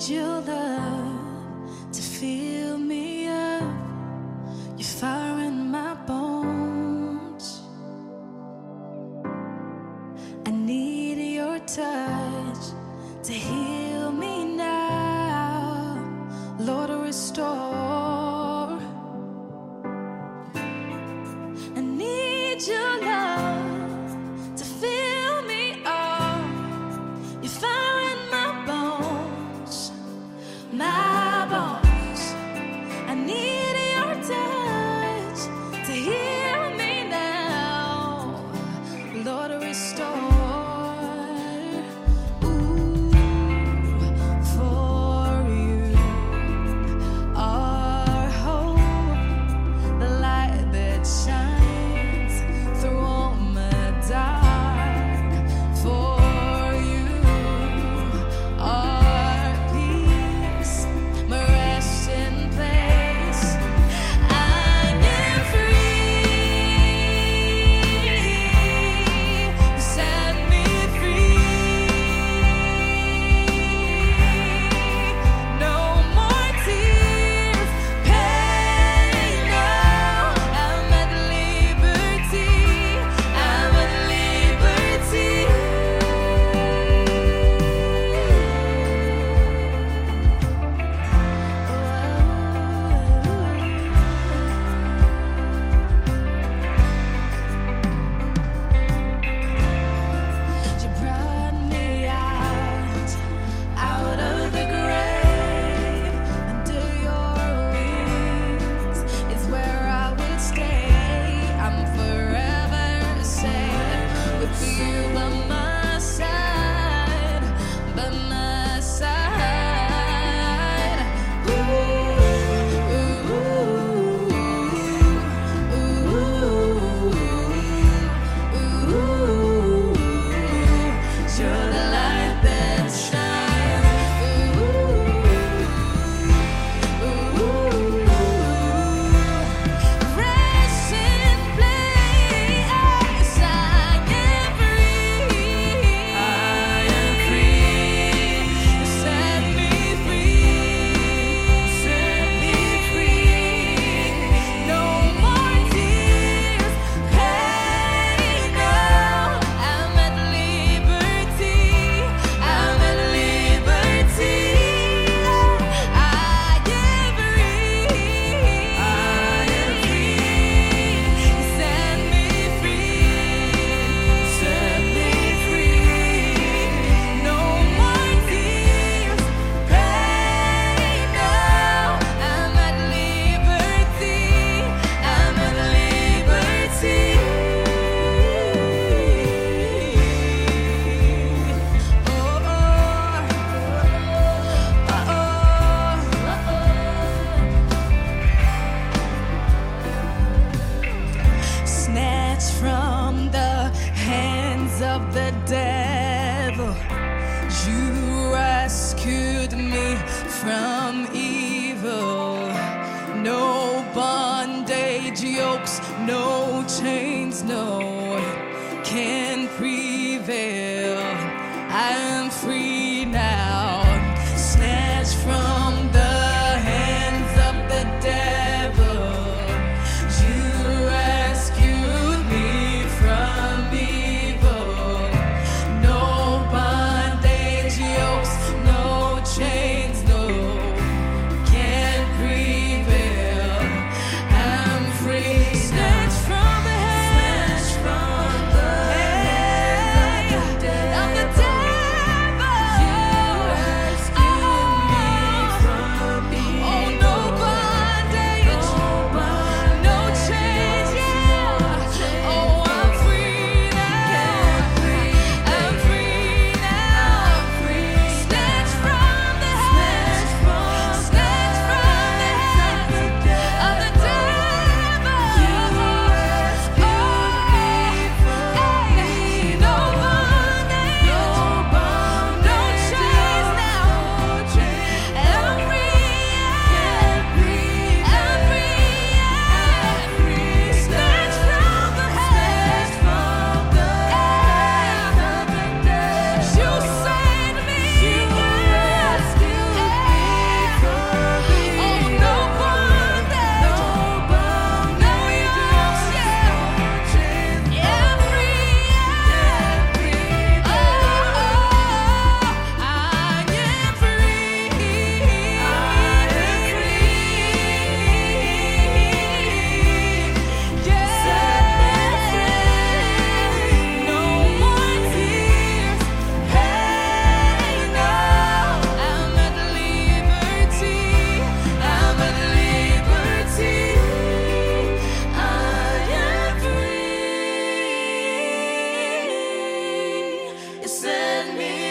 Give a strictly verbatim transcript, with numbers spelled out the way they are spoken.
your love to fill me up. You're fire in my bones. I need your touch to heal me now. Lord, restore. I need your love to fill me up. You're fire in my bones, my bones. I need your touch to heal me now. Lord, restore. From the hands of the devil, you rescued me from evil. No bondage yokes, no chains, no can prevail. I am free now, snatched from the hands of the devil. You rescued me from evil. No bondage yokes, no chains, no can prevail. I'm free, snatched from the hands, snatched from the hands of the devil. me